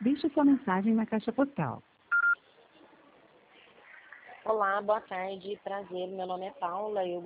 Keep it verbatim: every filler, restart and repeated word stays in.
Deixe sua mensagem na caixa postal. Olá, boa tarde, prazer. Meu nome é Paula. Eu